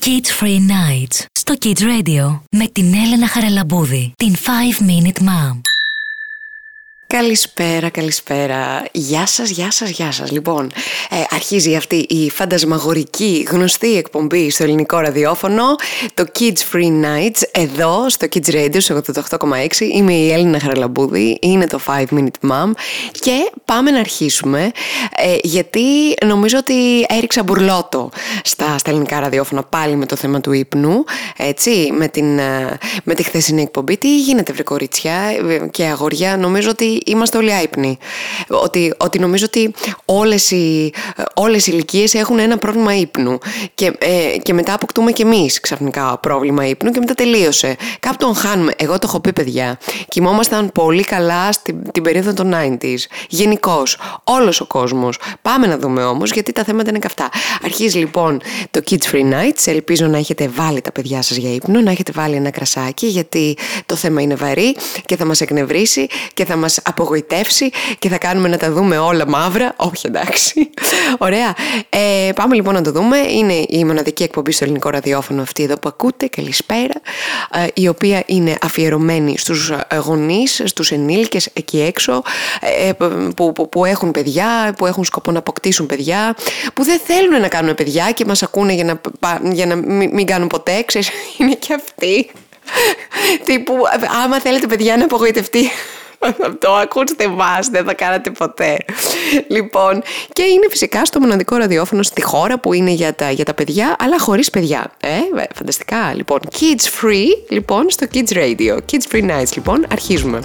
Kids Free Nights στο Kids Radio με την Έλενα Χαραλαμπούδη, την 5-Minute Mom. Καλησπέρα. Γεια σας. Λοιπόν, αρχίζει αυτή η φαντασμαγορική γνωστή εκπομπή στο ελληνικό ραδιόφωνο, το Kids Free Nights, εδώ στο Kids Radio, στο 88,6. Είμαι η Έλενα Χαραλαμπούδη, είναι το 5-Minute Mom και πάμε να αρχίσουμε, γιατί νομίζω ότι έριξα μπουρλότο στα ελληνικά ραδιόφωνα πάλι με το θέμα του ύπνου, έτσι, με τη χθεσινή εκπομπή. Τι γίνεται, βρε κορίτσια και αγόρια, νομίζω ότι είμαστε όλοι άυπνοι. Ότι νομίζω ότι όλες οι ηλικίες έχουν ένα πρόβλημα ύπνου. Και μετά αποκτούμε κι εμείς ξαφνικά πρόβλημα ύπνου και μετά τελείωσε. Κάπου τον χάνουμε. Εγώ το έχω πει, παιδιά. Κοιμόμασταν πολύ καλά την περίοδο των 90s. Γενικώς. Όλος ο κόσμος. Πάμε να δούμε όμως, γιατί τα θέματα είναι καυτά. Αρχίζει λοιπόν το Kids Free Nights. Ελπίζω να έχετε βάλει τα παιδιά σας για ύπνο, να έχετε βάλει ένα κρασάκι, γιατί το θέμα είναι βαρύ και θα μας εκνευρίσει και θα μας απογοητεύσει και θα κάνουμε να τα δούμε όλα μαύρα. Όχι, εντάξει. Ωραία. Πάμε λοιπόν να το δούμε. Είναι η μοναδική εκπομπή στο ελληνικό ραδιόφωνο αυτή εδώ που ακούτε. Καλησπέρα. Η οποία είναι αφιερωμένη στους γονείς, στους ενήλικες εκεί έξω, που έχουν παιδιά, που έχουν σκοπό να αποκτήσουν παιδιά, που δεν θέλουν να κάνουν παιδιά και μας ακούνε για να μην κάνουν ποτέ. Ξέρεις, είναι και αυτοί. Τύπου, άμα θέλετε παιδιά να απογοητευτεί, το ακούστε μας, δεν θα κάνατε ποτέ. Λοιπόν, και είναι φυσικά στο μοναδικό ραδιόφωνο στη χώρα που είναι για τα παιδιά, αλλά χωρίς παιδιά. Φανταστικά. Λοιπόν, Kids Free, λοιπόν, στο Kids Radio. Kids Free Nights, λοιπόν, αρχίζουμε.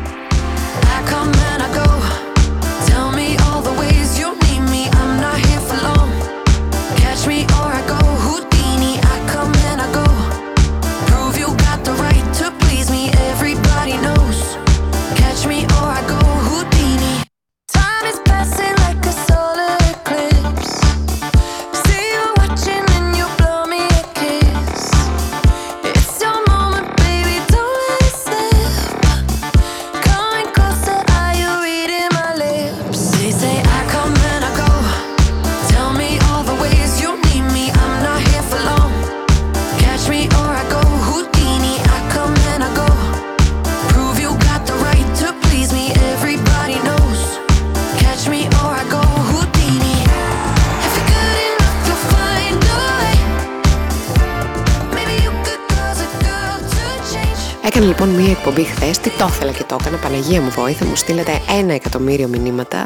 Έκανα λοιπόν μία εκπομπή χθες, τι το ήθελα και το έκανα, Παναγία μου βοήθεια, μου στείλατε 1 εκατομμύριο μηνύματα,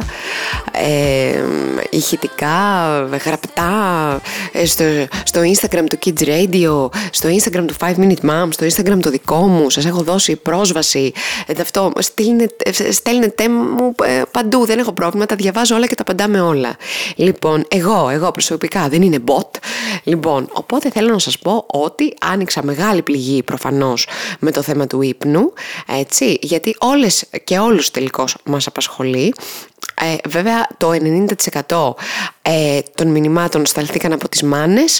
ηχητικά, γραπτά, στο Instagram του Kids Radio, στο Instagram του 5-Minute Mom, στο Instagram το δικό μου, σας έχω δώσει πρόσβαση, αυτό, στέλνετε μου παντού, δεν έχω πρόβλημα, τα διαβάζω όλα και τα απαντάμε όλα. Λοιπόν, εγώ προσωπικά δεν είναι bot, λοιπόν, οπότε θέλω να σας πω ότι άνοιξα μεγάλη πληγή προφανώς με το θέμα του ύπνου, έτσι, γιατί όλες και όλους τελικώς μας απασχολεί. Βέβαια το 90% των μηνυμάτων σταλθήκαν από τις μάνες.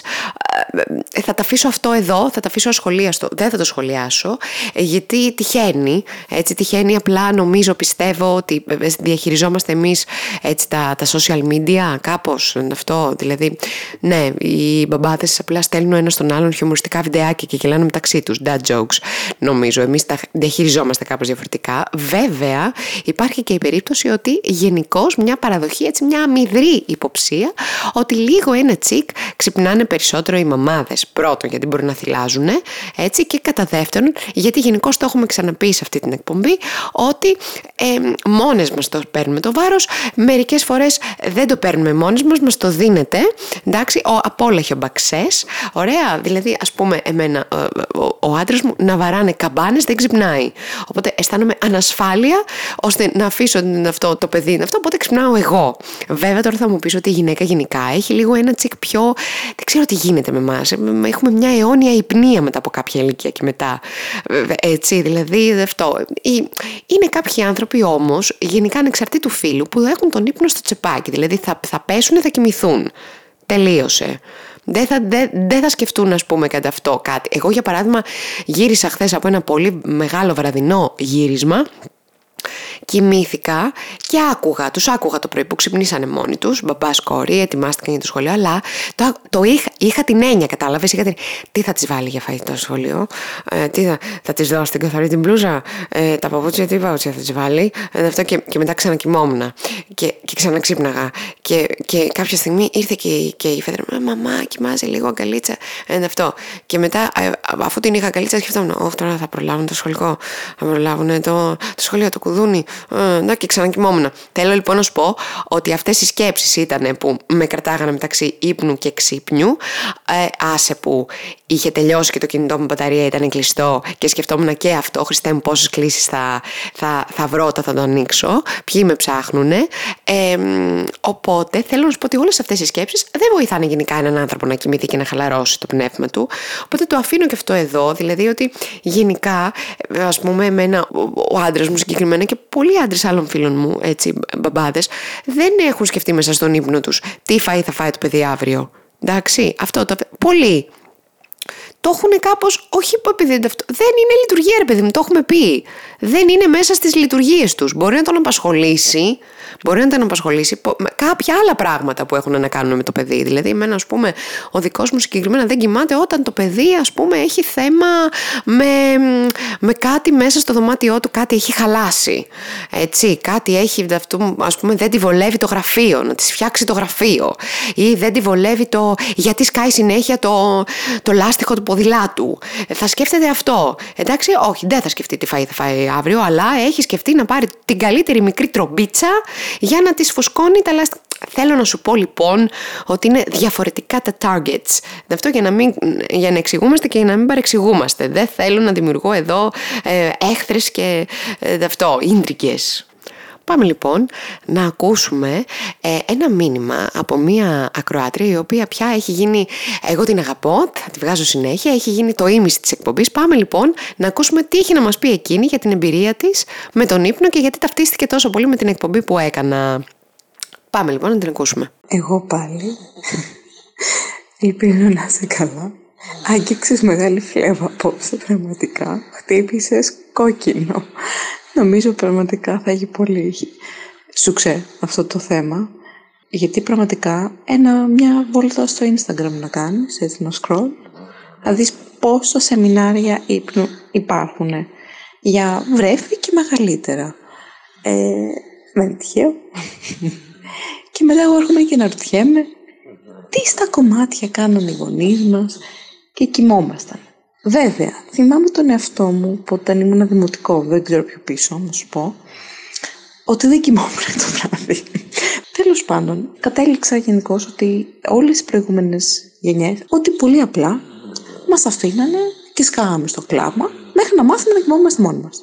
Θα τα αφήσω αυτό εδώ, θα τα αφήσω ασχολίαστο, δεν θα το σχολιάσω, γιατί τυχαίνει, απλά νομίζω, πιστεύω ότι διαχειριζόμαστε εμείς έτσι τα social media κάπως, αυτό, δηλαδή, ναι, οι μπαμπάδες απλά στέλνουν ένα στον άλλον χιουμοριστικά βιντεάκια και γελάνε μεταξύ τους, dad jokes, νομίζω, εμείς τα διαχειριζόμαστε κάπως διαφορετικά. Βέβαια υπάρχει και η περίπτωση ότι γενικώς μια παραδοχή, έτσι, μια αμυδρή υποψία ότι λίγο ένα τσικ ξυπνάνε περισσότερο οι μαμάδες. Πρώτον, γιατί μπορεί να θυλάζουν, έτσι, και κατά δεύτερον, γιατί γενικώς το έχουμε ξαναπεί σε αυτή την εκπομπή, ότι μόνες μας το παίρνουμε το βάρος, μερικές φορές δεν το παίρνουμε μόνες μας το δίνεται, εντάξει, απόλαχιο μπαξές, ωραία, δηλαδή, ας πούμε, εμένα, ο άντρας μου να βαράνε καμπάνες δεν ξυπνάει, οπότε αισθάνομαι ανασφάλεια ώστε να αφήσω το παιδί αυτό, οπότε ξυπνάω εγώ. Βέβαια τώρα θα μου πεις ότι η γυναίκα γενικά έχει λίγο ένα τσικ πιο, δεν ξέρω τι γίνεται με εμάς, έχουμε μια αιώνια υπνία μετά από κάποια ηλικία και μετά, έτσι, δηλαδή αυτό. Είναι κάποιοι άνθρωποι όμως, γενικά ανεξαρτήτου φύλου, που έχουν τον ύπνο στο τσεπάκι, δηλαδή θα πέσουν, θα κοιμηθούν, τελείωσε. Δεν θα σκεφτούν, ας πούμε, κατά αυτό κάτι. Εγώ, για παράδειγμα, γύρισα χθες από ένα πολύ μεγάλο βραδινό γύρισμα. Κοιμήθηκα και τους άκουγα το πρωί που ξυπνήσανε μόνοι τους, μπαμπάς, κόρη, ετοιμάστηκαν για το σχολείο, αλλά Είχα την έννοια, κατάλαβες, τι θα της βάλει για φαγητό στο σχολείο, τι θα της δώσει την καθαρή την μπλούζα, τα παπούτσια, τι παπούτσια θα της βάλει, αυτό και μετά ξανακοιμόμουν και ξαναξύπναγα και κάποια στιγμή ήρθε και η Φέδρα, μαμά, κοιμάζει λίγο αγκαλίτσα, αυτό. Και μετά, αφού την είχα αγκαλίτσα, σκεφτόμουν, όχι τώρα θα προλάβουν το σχολικό, θα προλάβουν το σχολείο, το κουδούνι, και ξανακοιμόμουν. Θέλω λοιπόν να σου πω ότι αυτές οι σκέψεις ήταν που με κρατάγανε μεταξύ ύπνου και ξύπνιου. Άσε που είχε τελειώσει και το κινητό μου μπαταρία ήταν κλειστό και σκεφτόμουν και αυτό, Χριστέ μου, πόσες κλήσεις θα βρω όταν θα το ανοίξω, ποιοι με ψάχνουνε. Οπότε θέλω να σου πω ότι όλες αυτές οι σκέψεις δεν βοηθάνε γενικά έναν άνθρωπο να κοιμηθεί και να χαλαρώσει το πνεύμα του. Οπότε το αφήνω και αυτό εδώ, δηλαδή ότι γενικά, ας πούμε, εμένα, ο άντρας μου συγκεκριμένα και πολλοί άντρες άλλων φίλων μου, έτσι, μπαμπάδες, δεν έχουν σκεφτεί μέσα στον ύπνο τους τι φαΐ θα φάει το παιδί αύριο. Εντάξει, αυτό το. Πολλοί το έχουν κάπως, όχι επειδή δεν είναι λειτουργία, ρε παιδί μου, το έχουμε πει. Δεν είναι μέσα στις λειτουργίες τους. Μπορεί να τον απασχολήσει, κάποια άλλα πράγματα που έχουν να κάνουν με το παιδί. Δηλαδή, εμένα, ας πούμε, ο δικός μου συγκεκριμένα δεν κοιμάται όταν το παιδί, ας πούμε, έχει θέμα με κάτι μέσα στο δωμάτιό του, κάτι έχει χαλάσει. Έτσι, κάτι έχει, ας πούμε, δεν τη βολεύει το γραφείο, να της φτιάξει το γραφείο. Ή δεν τη βολεύει γιατί σκάει συνέχεια το λάστιχο του ποδηλάτου. Θα σκέφτεται αυτό. Εντάξει, όχι, δεν θα σκεφτεί τι φαΐ θα φάει αύριο, αλλά έχει σκεφτεί να πάρει την καλύτερη μικρή τρομπίτσα για να της φουσκώνει τα λάστιχα. Θέλω να σου πω λοιπόν ότι είναι διαφορετικά τα targets. Αυτό για να εξηγούμαστε και για να μην παρεξηγούμαστε. Δεν θέλω να δημιουργώ εδώ έχθρες και ίντρικες. Πάμε λοιπόν να ακούσουμε ένα μήνυμα από μία ακροάτρια η οποία πια έχει γίνει, εγώ την αγαπώ, θα τη βγάζω συνέχεια, έχει γίνει το ήμιση της εκπομπής. Πάμε λοιπόν να ακούσουμε τι έχει να μας πει εκείνη για την εμπειρία της με τον ύπνο και γιατί ταυτίστηκε τόσο πολύ με την εκπομπή που έκανα. Πάμε λοιπόν να την ακούσουμε. Εγώ πάλι, ελπίζω να είσαι καλά. Άγγιξες μεγάλη φλέβα απόψε, πραγματικά. Χτύπησες κόκκινο. Νομίζω πραγματικά θα έχει πολύ σουξέ αυτό το θέμα. Γιατί πραγματικά μια βόλτα στο Instagram να κάνεις, έτσι να scroll, θα δεις πόσα σεμινάρια ύπνου υπάρχουν για βρέφη και μεγαλύτερα. Δεν είναι τυχαίο. Και μετά εγώ έρχομαι και να ρωτιέμαι τι στα κομμάτια κάνουν οι γονείς μας και κοιμόμασταν. Βέβαια, θυμάμαι τον εαυτό μου που όταν ήμουν δημοτικό, δεν ξέρω πιο πίσω να σου πω, ότι δεν κοιμόμουν το βράδυ. Τέλος πάντων, κατέληξα γενικώς ότι όλες οι προηγούμενες γενιές, ότι πολύ απλά μας αφήνανε και σκάγαμε στο κλάμα μέχρι να μάθουμε να κοιμόμαστε μόνοι μας.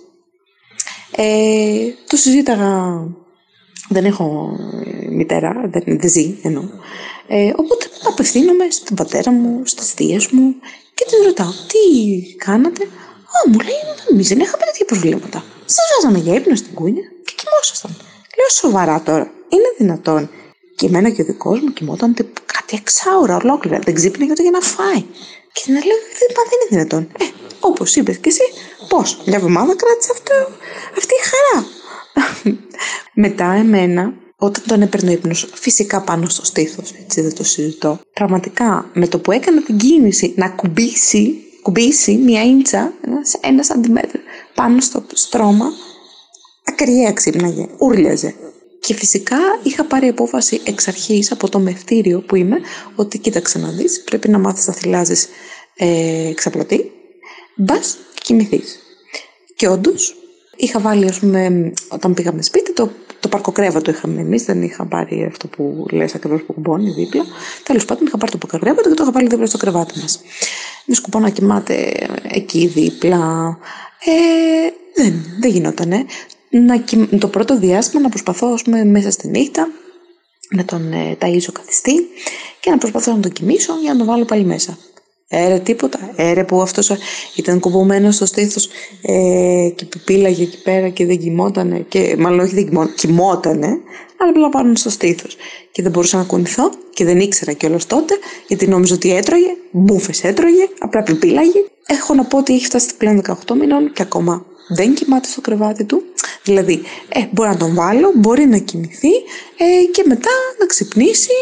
Το συζήταγα, δεν έχω μητέρα, δεν ζει εννοώ. Οπότε απευθύνομαι στον πατέρα μου, στις θείες μου και τους ρωτάω, τι κάνατε? Μου λέει, εμείς δεν είχαμε τέτοια προβλήματα. Σας βάζαμε για ύπνο στην κούνια και κοιμόσασταν. Λέω, σοβαρά τώρα, είναι δυνατόν? Και εμένα και ο δικός μου κοιμόταν κάτι 6 ώρα ολόκληρα, δεν ξύπνησε ούτε για να φάει. Και να λέω, δεν είναι δυνατόν. Όπως είπες και εσύ, πώς, μια εβδομάδα κράτησε αυτή η χαρά. Μετά εμένα, όταν τον έπαιρνε ο ύπνος, φυσικά πάνω στο στήθος, έτσι δεν το συζητώ, πραγματικά με το που έκανα την κίνηση να κουμπίσει μια ίντσα, ένα σαντιμέτρο πάνω στο στρώμα, ακριαία ξύπναγε, ούρλιαζε. Και φυσικά είχα πάρει απόφαση εξ αρχής από το μευτήριο που είμαι, ότι κοίταξε να δεις, πρέπει να μάθεις να θυλάζεις εξαπλωτή, μπας και κοιμηθείς. Και όντως, είχα βάλει, ας πούμε, όταν πήγαμε σπίτι, το παρκοκρέβατο είχαμε εμείς, δεν είχα πάρει αυτό που λες ακριβώς που κουμπώνει δίπλα. Τέλος πάντων, είχα πάρει το παρκοκρέβατο και το είχα βάλει δίπλα στο κρεβάτι μας. Με σκοπό να κοιμάται εκεί δίπλα. Δεν γινότανε. Το πρώτο διάστημα να προσπαθώ, ας πούμε, μέσα στη νύχτα να τον ταΐζω καθιστή και να προσπαθώ να τον κοιμήσω για να τον βάλω πάλι μέσα. Τίποτα. Που αυτός ήταν κουμπωμένος στο στήθος και πήλαγε εκεί πέρα και δεν κοιμότανε. Και μάλλον όχι δεν κοιμότανε, αλλά απλά πάνω στο στήθος. Και δεν μπορούσα να κουνηθώ και δεν ήξερα κιόλας τότε, γιατί νόμιζα ότι έτρωγε, μπούφες έτρωγε, απλά πήλαγε. Έχω να πω ότι έχει φτάσει πλέον 18 μηνών και ακόμα δεν κοιμάται στο κρεβάτι του. Δηλαδή, μπορεί να τον βάλω, μπορεί να κοιμηθεί και μετά να ξυπνήσει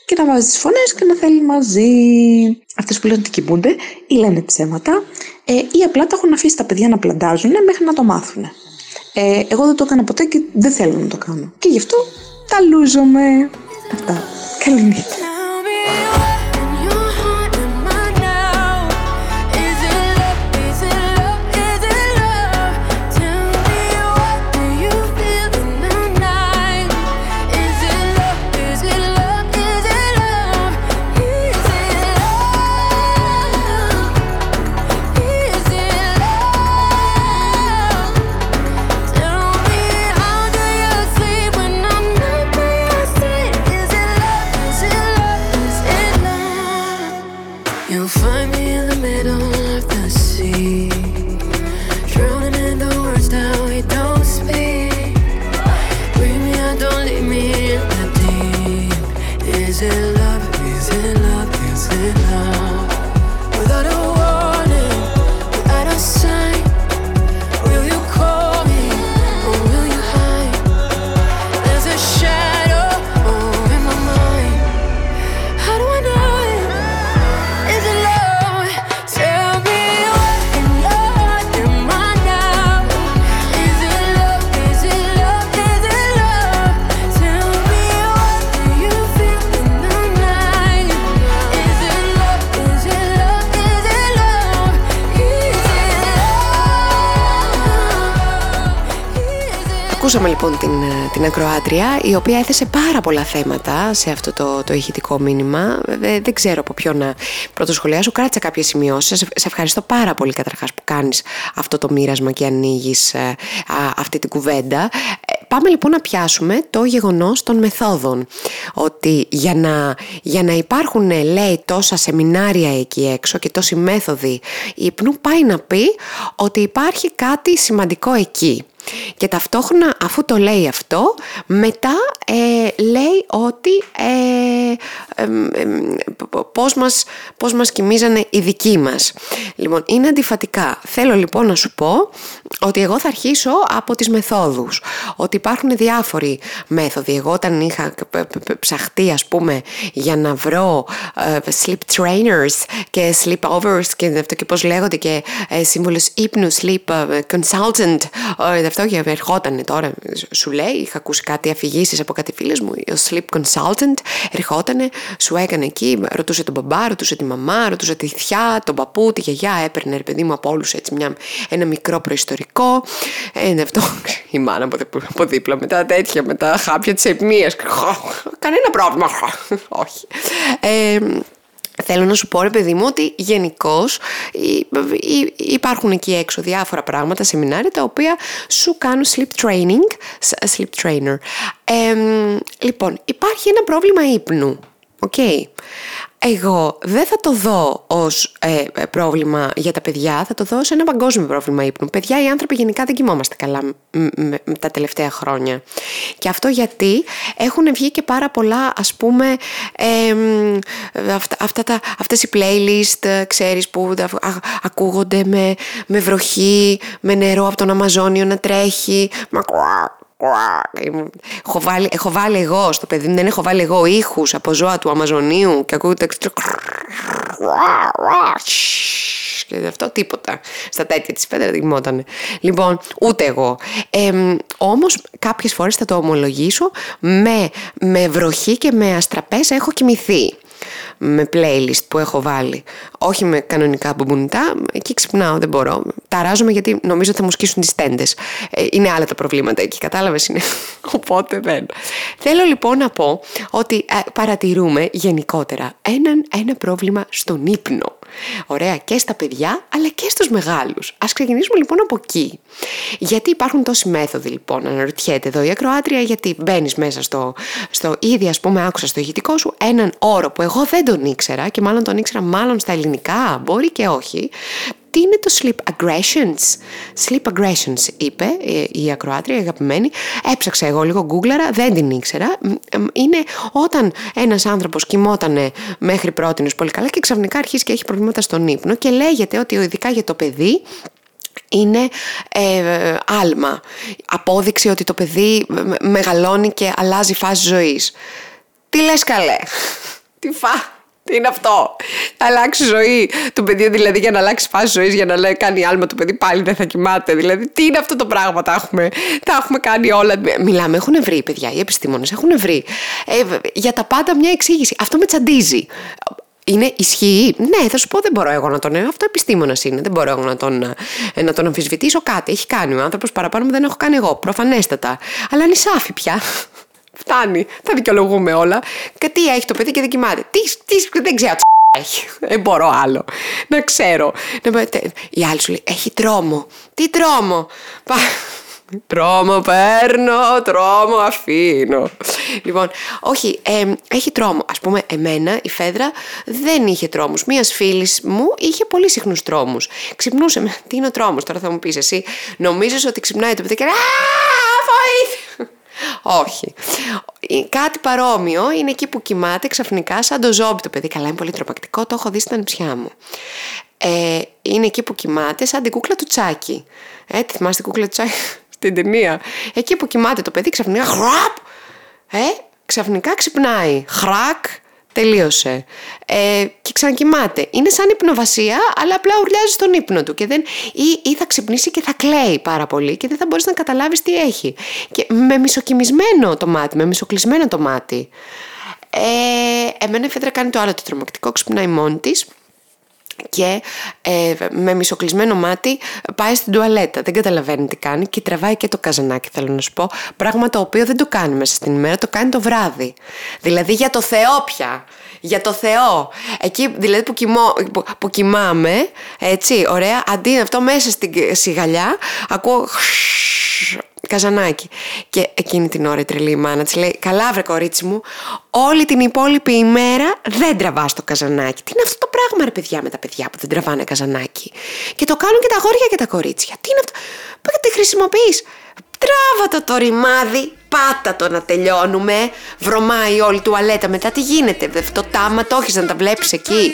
και να βάζει τις φωνές και να θέλει μαζί. Αυτές που λένε ότι κοιμούνται ή λένε ψέματα ή απλά τα έχουν αφήσει τα παιδιά να πλαντάζουν μέχρι να το μάθουν. Εγώ δεν το έκανα ποτέ και δεν θέλω να το κάνω. Και γι' αυτό τα λούζομαι. Αυτά. Καλή νύχτα. Ακούσαμε λοιπόν την ακροάτρια, η οποία έθεσε πάρα πολλά θέματα σε αυτό το ηχητικό μήνυμα. Δεν ξέρω από ποιο να πρωτοσχολιάσω. Κράτησα κάποιες σημειώσεις. Σε ευχαριστώ πάρα πολύ καταρχάς που κάνεις αυτό το μοίρασμα και ανοίγεις αυτή την κουβέντα. Πάμε λοιπόν να πιάσουμε το γεγονός των μεθόδων. Ότι για να υπάρχουν, λέει, τόσα σεμινάρια εκεί έξω και τόσοι μέθοδοι ύπνου, πάει να πει ότι υπάρχει κάτι σημαντικό εκεί. Και ταυτόχρονα, αφού το λέει αυτό, μετά λέει ότι πώς μας κοιμίζανε οι δικοί μας. Λοιπόν, είναι αντιφατικά. Θέλω λοιπόν να σου πω ότι εγώ θα αρχίσω από τις μεθόδους. Ότι υπάρχουν διάφοροι μέθοδοι. Εγώ όταν είχα ψαχτεί, ας πούμε, για να βρω sleep trainers και sleepovers και αυτό και πώς λέγονται και σύμβουλος ύπνου, sleep consultant, αυτό και ερχότανε τώρα, σου λέει, είχα ακούσει κάτι αφηγήσεις από κάτι φίλες μου, ο sleep consultant ερχότανε, σου έκανε εκεί, ρωτούσε τον μπαμπά, ρωτούσε τη μαμά, ρωτούσε τη θιά, τον παππού, τη γιαγιά, έπαιρνε ρε παιδί μου από όλους έτσι ένα μικρό προϊστορικό, αυτό η μάνα από δίπλα με τα τέτοια, με τα χάπια της αιπνίας, κανένα πρόβλημα, όχι. Θέλω να σου πω ρε παιδί μου ότι γενικώς υπάρχουν εκεί έξω διάφορα πράγματα, σεμινάρια τα οποία σου κάνουν sleep trainer. Λοιπόν, υπάρχει ένα πρόβλημα ύπνου, okay. Εγώ δεν θα το δω ως πρόβλημα για τα παιδιά, θα το δω ως ένα παγκόσμιο πρόβλημα ύπνου. Παιδιά, οι άνθρωποι γενικά δεν κοιμόμαστε καλά τα τελευταία χρόνια. Και αυτό γιατί έχουν βγει και πάρα πολλά, ας πούμε, αυτές οι playlist, ξέρεις, που ακούγονται με βροχή, με νερό από τον Αμαζόνιο να τρέχει, έχω βάλει εγώ στο παιδί μου, δεν έχω βάλει εγώ ήχους από ζώα του Αμαζονίου και ακούγεται και αυτό τίποτα στα τέτοια της πέτρα δεν κοιμότανε. Λοιπόν, ούτε εγώ. Όμως κάποιες φορές θα το ομολογήσω, με βροχή και με αστραπές έχω κοιμηθεί με playlist που έχω βάλει, όχι με κανονικά μπουμπουνιτά. Εκεί ξυπνάω, δεν μπορώ, ταράζομαι γιατί νομίζω θα μου σκίσουν τις τέντες. Είναι άλλα τα προβλήματα εκεί, κατάλαβες, είναι. Οπότε δεν. Θέλω λοιπόν να πω ότι παρατηρούμε γενικότερα ένα πρόβλημα στον ύπνο. Ωραία, και στα παιδιά αλλά και στους μεγάλους. Ας ξεκινήσουμε λοιπόν από εκεί. Γιατί υπάρχουν τόσοι μέθοδοι λοιπόν, αναρωτιέται εδώ η ακροάτρια, γιατί μπαίνεις μέσα στο ήδη, ας πούμε, άκουσα στο ηχητικό σου έναν όρο που εγώ δεν τον ήξερα και μάλλον τον ήξερα μάλλον στα ελληνικά, μπορεί και όχι. Τι είναι το sleep aggressions? Sleep aggressions είπε η ακροάτρια, η αγαπημένη. Έψαξα εγώ λίγο, γκούγκλαρα, δεν την ήξερα. Είναι όταν ένας άνθρωπος κοιμότανε μέχρι πρότινος πολύ καλά και ξαφνικά αρχίζει και έχει προβλήματα στον ύπνο και λέγεται ότι ειδικά για το παιδί είναι άλμα. Απόδειξη ότι το παιδί μεγαλώνει και αλλάζει φάση ζωής. Τι λες καλέ? Τι είναι αυτό? Αλλάξει ζωή του παιδιού, δηλαδή για να αλλάξει φάση ζωής, για να κάνει άλμα το παιδί, πάλι δεν θα κοιμάται. Δηλαδή, τι είναι αυτό το πράγμα? Τα έχουμε κάνει όλα. Μιλάμε, έχουν βρει, παιδιά, οι επιστήμονες έχουν βρει για τα πάντα μια εξήγηση. Αυτό με τσαντίζει. Ισχύει? Ναι, θα σου πω, δεν μπορώ εγώ να τον. Αυτό επιστήμονας είναι. Δεν μπορώ εγώ να τον αμφισβητήσω κάτι. Έχει κάνει ο άνθρωπος παραπάνω μου, δεν έχω κάνει εγώ. Προφανέστατα. Αλλά νησάφι πια. Φτάνει. Τα δικαιολογούμε όλα. Και τι έχει το παιδί και δεν κοιμάται. Δεν ξέρω. Έχει. Δεν μπορώ άλλο. Να ξέρω. Η άλλη σου λέει: έχει τρόμο. Τι τρόμο? Τρόμο παίρνω, τρόμο αφήνω. Λοιπόν, όχι, έχει τρόμο. Ας πούμε, εμένα η Φέδρα δεν είχε τρόμους. Μίας φίλης μου είχε πολύ συχνούς τρόμους. Ξυπνούσε. Τι είναι ο τρόμος? Τώρα θα μου πεις εσύ. Νομίζεις ότι ξυπνάει το παιδί και βοήθεια. Όχι. Κάτι παρόμοιο είναι εκεί που κοιμάται ξαφνικά σαν το ζόμπι το παιδί. Καλά, είναι πολύ τρομακτικό, το έχω δει στην ανιψιά μου. Είναι εκεί που κοιμάται σαν την κούκλα του Τσάκη. Τη θυμάσαι την κούκλα του Τσάκη στην ταινία? Εκεί που κοιμάται το παιδί ξαφνικά ξαφνικά ξυπνάει. Χρακ, τελείωσε. Και ξανακοιμάται. Είναι σαν υπνοβασία, αλλά απλά ουρλιάζει στον ύπνο του. Και ή θα ξυπνήσει και θα κλαίει πάρα πολύ και δεν θα μπορείς να καταλάβεις τι έχει. Και με μισοκοιμισμένο το μάτι, με μισοκλεισμένο το μάτι. Εμένα η Φέδρα κάνει το άλλο το τρομακτικό, ξυπνάει μόνη της. Και με μισοκλεισμένο μάτι πάει στην τουαλέτα. Δεν καταλαβαίνει τι κάνει και τραβάει και το καζανάκι, θέλω να σου πω. Πράγμα το οποίο δεν το κάνει μέσα στην ημέρα, το κάνει το βράδυ. Δηλαδή για το Θεό πια. Για το Θεό. Εκεί δηλαδή που κοιμάμαι, έτσι, ωραία, αντί αυτό μέσα στην σιγαλιά, ακούω καζανάκι. Και εκείνη την ώρα η τρελή μάνα της λέει: καλά βρε κορίτσι μου, όλη την υπόλοιπη ημέρα δεν τραβάς το καζανάκι. Τι είναι αυτό το πράγμα ρε παιδιά με τα παιδιά που δεν τραβάνε καζανάκι? Και το κάνουν και τα αγόρια και τα κορίτσια. Τι είναι αυτό? Πώς τη χρησιμοποιείς? Τράβα το ρημάδι, πάτα το να τελειώνουμε. Βρωμάει όλη η τουαλέτα μετά, τι γίνεται? Το τάμα το έχεις να τα βλέπεις εκεί?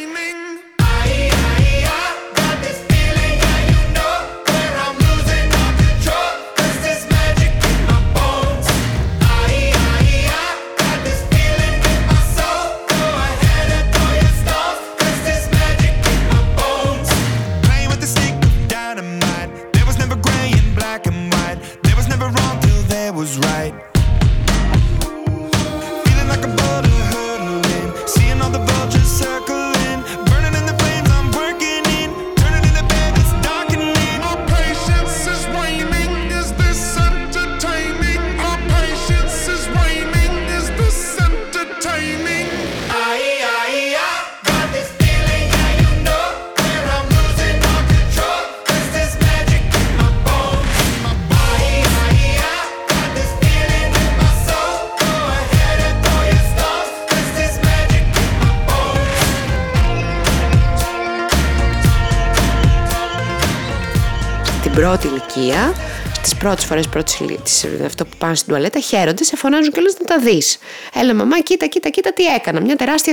Πρώτη ηλικία, στις πρώτες φορές αυτό που πάνε στην τουαλέτα, χαίρονται, σε φωνάζουν κιόλας να τα δεις. Έλα μαμά, κοίτα τι έκανα, μια τεράστια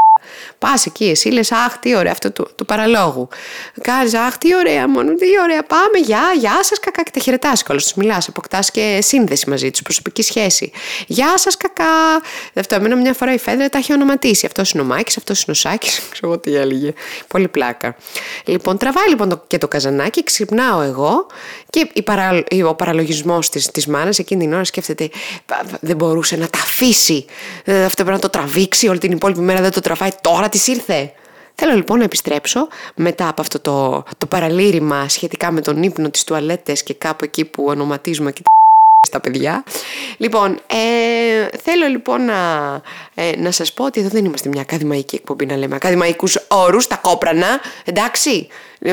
πας εκεί, εσύ λες αχ τι ωραία αυτό του παραλόγου. Κάνεις αχ τι ωραία μόνο, τι ωραία, πάμε, γεια σας κακά, και τα χαιρετάς κιόλας, τους μιλάς, αποκτάς και σύνδεση μαζί τους, προσωπική σχέση. Γεια σας κακά. Αυτό εμένα μια φορά η Φέδρα τα έχει ονοματίσει. Αυτός είναι ο Μάκης, αυτός είναι ο Σάκης, ξέρω τι έλεγε. Πολύ πλάκα. Λοιπόν, τραβάει λοιπόν και το καζανάκι, ξυπνάω εγώ και ο παραλογισμός της μάνας εκείνη την ώρα σκέφτεται δεν μπορούσε να τα αφήσει. Αυτό πρέπει να το τραβήξει όλη την υπόλοιπη μέρα, δεν το τραβάει, τώρα της ήρθε. Θέλω λοιπόν να επιστρέψω μετά από αυτό το παραλήρημα σχετικά με τον ύπνο, τις τουαλέτες και κάπου εκεί που ονοματίζουμε και στα παιδιά. Λοιπόν, θέλω λοιπόν να σας πω ότι εδώ δεν είμαστε μια ακαδημαϊκή εκπομπή να λέμε ακαδημαϊκούς όρους, τα κόπρανα, εντάξει.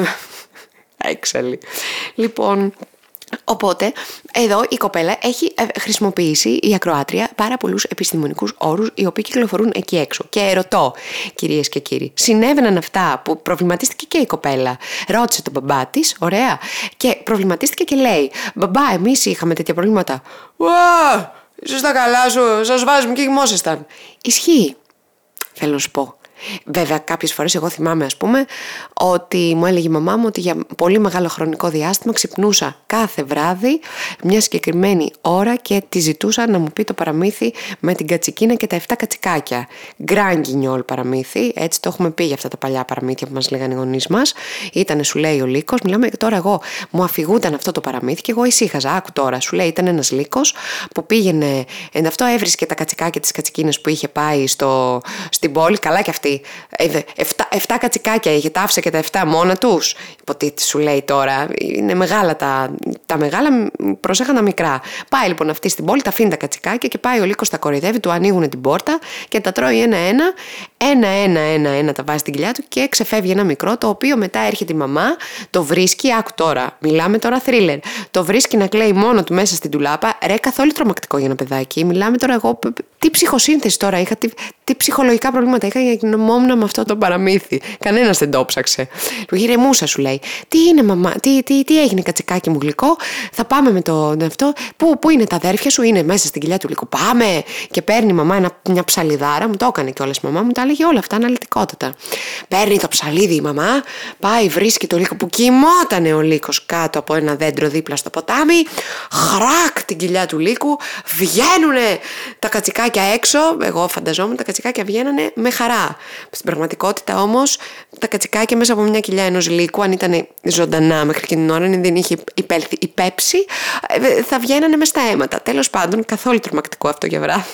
Έξαλλη. Λοιπόν, οπότε εδώ η κοπέλα έχει χρησιμοποιήσει, η ακροάτρια, πάρα πολλούς επιστημονικούς όρους οι οποίοι κυκλοφορούν εκεί έξω. Και ρωτώ, κυρίες και κύριοι, συνέβαιναν αυτά που προβληματίστηκε και η κοπέλα? Ρώτησε τον μπαμπά της, ωραία, και προβληματίστηκε και λέει: μπαμπά, εμείς είχαμε τέτοια προβλήματα. Ουα, είσαι στα καλά σου, σας βάζουμε και κοιμόσασταν. Ισχύει, θέλω να σου πω. Βέβαια, κάποιες φορές εγώ θυμάμαι, ας πούμε, ότι μου έλεγε η μαμά μου ότι για πολύ μεγάλο χρονικό διάστημα ξυπνούσα κάθε βράδυ μια συγκεκριμένη ώρα και τη ζητούσα να μου πει το παραμύθι με την κατσικίνα και τα 7 κατσικάκια. Γκράνγκινιόλ παραμύθι, έτσι το έχουμε πει για αυτά τα παλιά παραμύθια που μας λέγανε οι γονείς μας. Ήτανε, σου λέει, ο λύκος. Μιλάμε τώρα εγώ, μου αφηγούταν αυτό το παραμύθι και εγώ ησύχαζα. Άκου τώρα, σου λέει, ήταν ένας λύκος που πήγαινε, αυτό έβρισκε τα κατσικάκια της κατσικίνας που είχε πάει στην πόλη, καλά κι αυτή. 7 κατσικάκια είχε, τα άφησε και τα 7 μόνα τους. Υποτίθεται, σου λέει τώρα, είναι μεγάλα τα μεγάλα, προσέχαν τα μικρά. Πάει λοιπόν αυτή στην πόλη, τα αφήνει τα κατσικάκια και πάει ο λύκος, τα κοροϊδεύει, του ανοίγουν την πόρτα και τα τρώει ένα-ένα τα βάζει στην κοιλιά του και ξεφεύγει ένα μικρό, το οποίο μετά έρχεται η μαμά, το βρίσκει, άκου τώρα, μιλάμε τώρα θρίλερ, το βρίσκει να κλαίει μόνο του μέσα στην τουλάπα. Ρε, καθόλου τρομακτικό για ένα παιδάκι. Μιλάμε τώρα εγώ, τι ψυχοσύνθεση τώρα είχα, τι ψυχολογικά προβλήματα είχα για να κοινωνόμουν με αυτό το παραμύθι. Κανένας δεν το ψάξε. Του γυρεμούσα, σου λέει, τι είναι μαμά, τι έγινε κατσικάκι μου γλυκό, θα πάμε με το αυτό, πού είναι τα αδέρφια σου, είναι μέσα στην κοιλιά του λύκου, πάμε. Και παίρνει η μαμά μια ψαλιδάρα, μου το έκανε κιόλας η μαμά μου, τα έλεγε όλα αυτά αναλυτικότατα. Παίρνει το ψαλίδι η μαμά, πάει, βρίσκει το λύκο που κοιμότανε ο λύκος κάτω από ένα δέντρο δίπλα στο ποτάμι, χρακ την κοιλιά του λύκου, βγαίνουνε τα κατσικάκια έξω. Εγώ φανταζόμουν τα κατσικάκια βγαίνανε με χαρά. Στην πραγματικότητα όμως τα κατσικάκια μέσα από μια κοιλιά ενός λύκου, αν ήταν ζωντανά μέχρι και την ώρα, αν δεν είχε υπέψει, θα βγαίνανε μες στα αίματα. Τέλος πάντων, καθόλου τρομακτικό αυτό για βράδυ.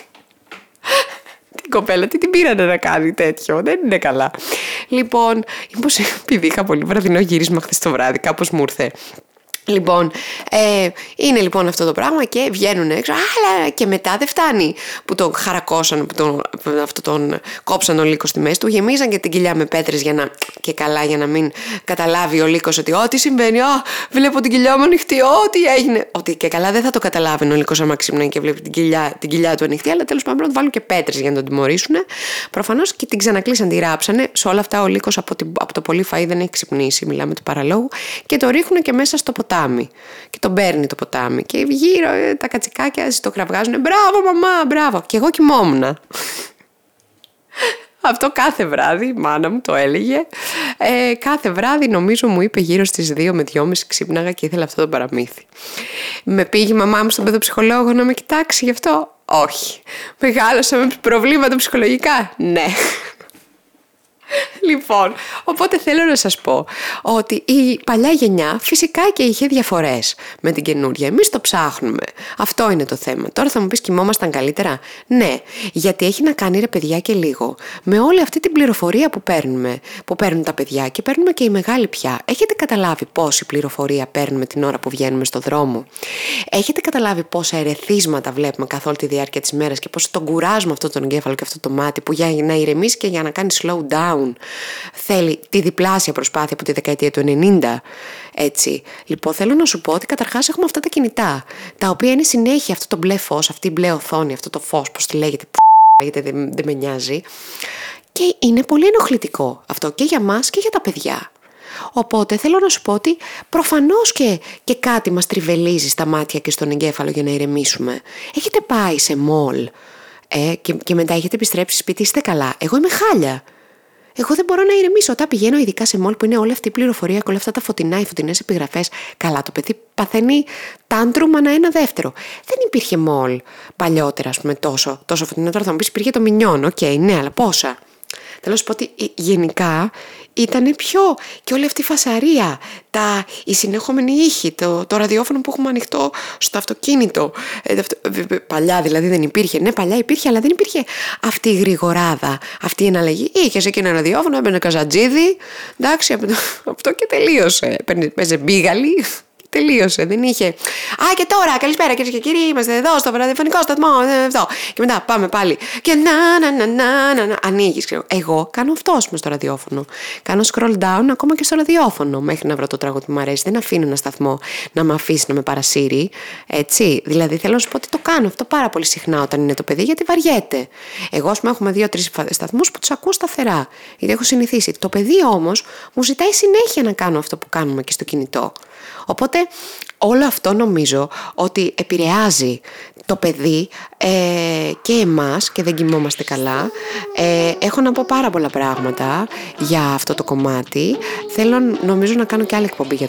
Την κοπέλα, τι την πήρανε να κάνει τέτοιο, δεν είναι καλά. Λοιπόν, επειδή είχα πολύ βραδινό γύρισμα χθες το βράδυ, κάπως μου ήρθε. Λοιπόν, είναι λοιπόν αυτό το πράγμα και βγαίνουν έξω, αλλά και μετά δεν φτάνει που τον χαρακώσαν, που τον κόψαν ο λύκος στη μέση του, γεμίζαν και την κοιλιά με πέτρες για να μην καταλάβει ο λύκος ότι ό,τι συμβαίνει, βλέπω την κοιλιά μου ανοιχτή, ό,τι έγινε. Ότι και καλά δεν θα το καταλάβει ο λύκος άμα ξυπνάει και βλέπει την κοιλιά του ανοιχτή, αλλά τέλος πάντων να του βάλουν και πέτρες για να τον τιμωρήσουν. Προφανώς και την ξανακλείσαν, τη ράψανε. Σε όλα αυτά ο λύκος από το πολύ φαΐ δεν έχει ξυπνήσει, μιλάμε του παραλόγου, και το ρίχνουν και μέσα στο ποτάμι. Και τον παίρνει το ποτάμι και γύρω τα κατσικάκια το κραυγάζουν, μπράβο μαμά, μπράβο. Και εγώ κοιμόμουν. Αυτό κάθε βράδυ η μάνα μου το έλεγε. Κάθε βράδυ νομίζω μου είπε γύρω στις 2 με 2.30 ξύπναγα και ήθελα αυτό το παραμύθι. Με πήγε η μαμά μου στον παιδοψυχολόγο να με κοιτάξει γι' αυτό. Όχι. Μεγάλωσα με προβλήματα ψυχολογικά. Ναι. Λοιπόν, οπότε θέλω να σας πω ότι η παλιά γενιά φυσικά και είχε διαφορές με την καινούρια. Εμείς το ψάχνουμε. Αυτό είναι το θέμα. Τώρα θα μου πεις, κοιμόμασταν καλύτερα? Ναι, γιατί έχει να κάνει, ρε παιδιά, και λίγο με όλη αυτή την πληροφορία που παίρνουν τα παιδιά και παίρνουμε και οι μεγάλοι πια. Έχετε καταλάβει πόση πληροφορία παίρνουμε την ώρα που βγαίνουμε στο δρόμο? Έχετε καταλάβει πόσα ερεθίσματα βλέπουμε καθ' όλη τη διάρκεια της μέρας και πόσο τον κουράζουμε αυτό τον εγκέφαλο και αυτό το μάτι, που για να ηρεμήσει και για να κάνει slow down θέλει τη διπλάσια προσπάθεια από τη δεκαετία του 90. Έτσι. Λοιπόν, θέλω να σου πω ότι καταρχάς έχουμε αυτά τα κινητά, τα οποία είναι συνέχεια αυτό το μπλε φως, αυτή η μπλε οθόνη, αυτό το φως, πώς τη λέγεται, δεν με νοιάζει. Και είναι πολύ ενοχλητικό αυτό και για μας και για τα παιδιά. Οπότε θέλω να σου πω ότι προφανώς και κάτι μας τριβελίζει στα μάτια και στον εγκέφαλο για να ηρεμήσουμε. Έχετε πάει σε μολ και μετά έχετε επιστρέψει σπίτι, είστε καλά? Εγώ είμαι χάλια. Εγώ δεν μπορώ να ηρεμήσω όταν πηγαίνω, ειδικά σε μολ που είναι όλη αυτή η πληροφορία και όλα αυτά τα φωτεινά, οι φωτεινές επιγραφές. Καλά, το παιδί παθαίνει τάντρουμ ανά ένα δεύτερο. Δεν υπήρχε μολ παλιότερα, ας πούμε, τόσο φωτεινά. Τώρα θα μου πεις, υπήρχε το Μινιόν, ναι, αλλά πόσα? Θέλω να σου πω ότι γενικά ήταν πιο και όλη αυτή η φασαρία, η συνεχόμενη ήχη, το ραδιόφωνο που έχουμε ανοιχτό στο αυτοκίνητο. Παλιά δηλαδή δεν υπήρχε. Ναι, παλιά υπήρχε, αλλά δεν υπήρχε αυτή η γρηγοράδα, αυτή η εναλλαγή. Είχες εκεί ένα ραδιόφωνο, έμπαινε καζατζίδι, εντάξει, αυτό και τελείωσε. Παίζε μπίγαλι. Τελείωσε, δεν είχε. Και τώρα, καλησπέρα κυρίες και κύριοι, είμαστε εδώ στο ραδιοφωνικό σταθμό. Εδώ. Και μετά πάμε πάλι. Και να. Ανοίγεις. Εγώ κάνω αυτό στο ραδιόφωνο. Κάνω scroll down ακόμα και στο ραδιόφωνο μέχρι να βρω το τραγούδι που μου αρέσει. Δεν αφήνω ένα σταθμό να με αφήσει να με παρασύρει. Έτσι. Δηλαδή θέλω να σου πω ότι το κάνω αυτό πάρα πολύ συχνά όταν είναι το παιδί, γιατί βαριέται. Εγώ, ας πούμε, έχουμε 2-3 σταθμούς που τους ακούω σταθερά. Γιατί έχω συνηθίσει. Το παιδί όμως μου ζητάει συνέχεια να κάνω αυτό που κάνουμε και στο κινητό. Οπότε όλο αυτό νομίζω ότι επηρεάζει το παιδί και εμάς και δεν κοιμόμαστε καλά. Έχω να πω πάρα πολλά πράγματα για αυτό το κομμάτι. Θέλω νομίζω να κάνω και άλλη εκπομπή για